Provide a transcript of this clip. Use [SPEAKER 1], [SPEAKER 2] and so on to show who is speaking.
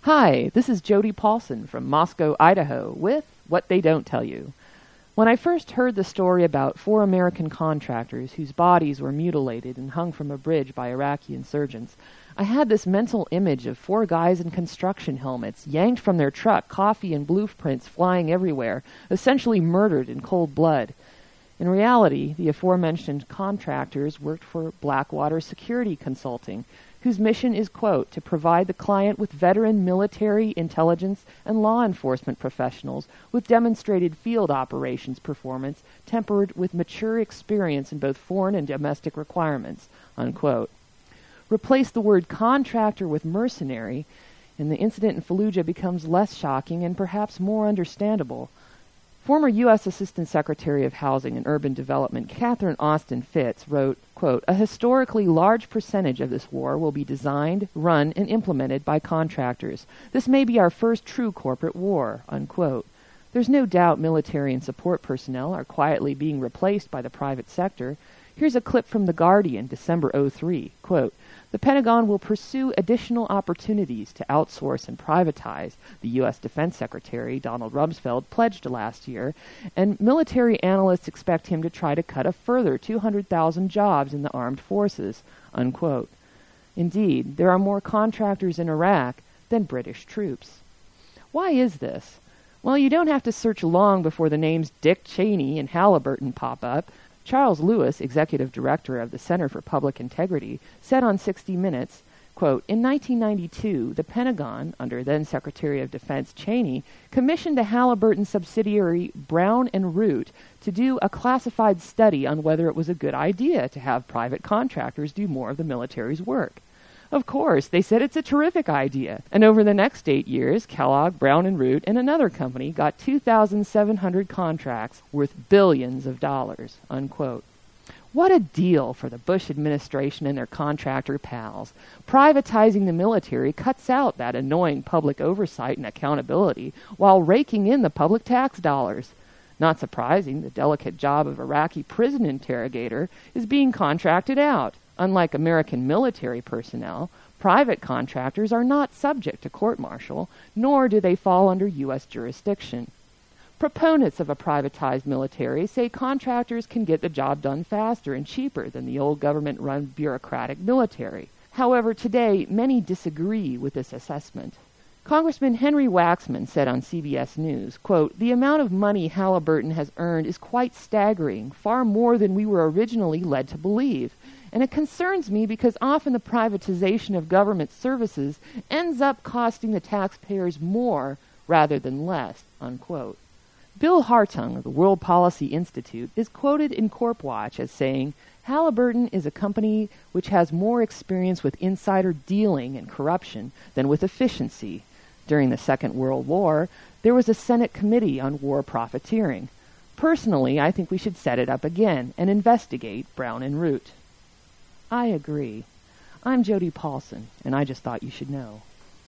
[SPEAKER 1] Hi, this is Jody Paulson from Moscow, Idaho, with What They Don't Tell You. When I first heard the story about 4 American contractors whose bodies were mutilated and hung from a bridge by Iraqi insurgents, I had this mental image of 4 guys in construction helmets, yanked from their truck, coffee and blueprints flying everywhere, essentially murdered in cold blood. In reality, the aforementioned contractors worked for Blackwater Security Consulting, whose mission is, quote, to provide the client with veteran military, intelligence, and law enforcement professionals with demonstrated field operations performance tempered with mature experience in both foreign and domestic requirements, unquote. Replace the word contractor with mercenary, and the incident in Fallujah becomes less shocking and perhaps more understandable. Former U.S. Assistant Secretary of Housing and Urban Development Catherine Austin Fitts wrote, quote, a historically large percentage of this war will be designed, run, and implemented by contractors. This may be our first true corporate war, unquote. There's no doubt military and support personnel are quietly being replaced by the private sector. Here's a clip from The Guardian, December 2003, quote, the Pentagon will pursue additional opportunities to outsource and privatize, the U.S. Defense Secretary, Donald Rumsfeld, pledged last year, and military analysts expect him to try to cut a further 200,000 jobs in the armed forces, unquote. Indeed, there are more contractors in Iraq than British troops. Why is this? Well, you don't have to search long before the names Dick Cheney and Halliburton pop up. Charles Lewis, executive director of the Center for Public Integrity, said on 60 Minutes, quote, in 1992, the Pentagon, under then-Secretary of Defense Cheney, commissioned a Halliburton subsidiary, Brown and Root, to do a classified study on whether it was a good idea to have private contractors do more of the military's work. Of course, they said it's a terrific idea. And over the next 8 years, Kellogg, Brown and Root, and another company got 2,700 contracts worth billions of dollars, unquote. What a deal for the Bush administration and their contractor pals. Privatizing the military cuts out that annoying public oversight and accountability while raking in the public tax dollars. Not surprising, the delicate job of Iraqi prison interrogator is being contracted out. Unlike American military personnel, private contractors are not subject to court-martial, nor do they fall under U.S. jurisdiction. Proponents of a privatized military say contractors can get the job done faster and cheaper than the old government-run bureaucratic military. However, today, many disagree with this assessment. Congressman Henry Waxman said on CBS News, quote, the amount of money Halliburton has earned is quite staggering, far more than we were originally led to believe. And it concerns me because often the privatization of government services ends up costing the taxpayers more rather than less, unquote. Bill Hartung of the World Policy Institute is quoted in CorpWatch as saying, Halliburton is a company which has more experience with insider dealing and corruption than with efficiency. During the Second World War, there was a Senate committee on war profiteering. Personally, I think we should set it up again and investigate Brown and Root. I agree. I'm Jody Paulson, and I just thought you should know.